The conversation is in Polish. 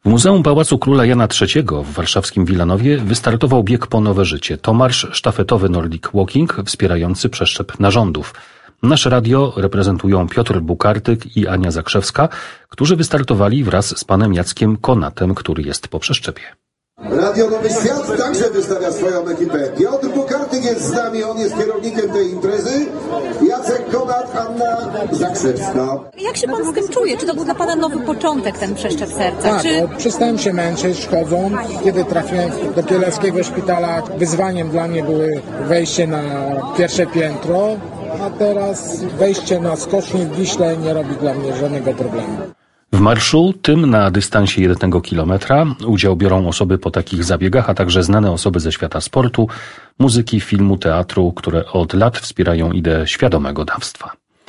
W Muzeum Pałacu Króla Jana III w warszawskim Wilanowie wystartował bieg po nowe życie. To marsz sztafetowy Nordic Walking wspierający przeszczep narządów. Nasze radio reprezentują Piotr Bukartyk i Ania Zakrzewska, którzy wystartowali wraz z panem Jackiem Konatem, który jest po przeszczepie. Radio Nowy Świat także wystawia swoją ekipę. Piotr Bukartyk jest z nami, on jest kierownikiem tej imprezy. Jacek Konat, Anna Zakrzewska. Jak się pan z tym czuje? Czy to był dla pana nowy początek, ten przeszczep serca? Tak, przestałem się męczyć chodzą. Kiedy trafiłem do Kieleckiego Szpitala, wyzwaniem dla mnie były wejście na pierwsze piętro, a teraz wejście na skocznię w Wiśle nie robi dla mnie żadnego problemu. W marszu, tym na dystansie 1 kilometra, udział biorą osoby po takich zabiegach, a także znane osoby ze świata sportu, muzyki, filmu, teatru, które od lat wspierają ideę świadomego dawstwa.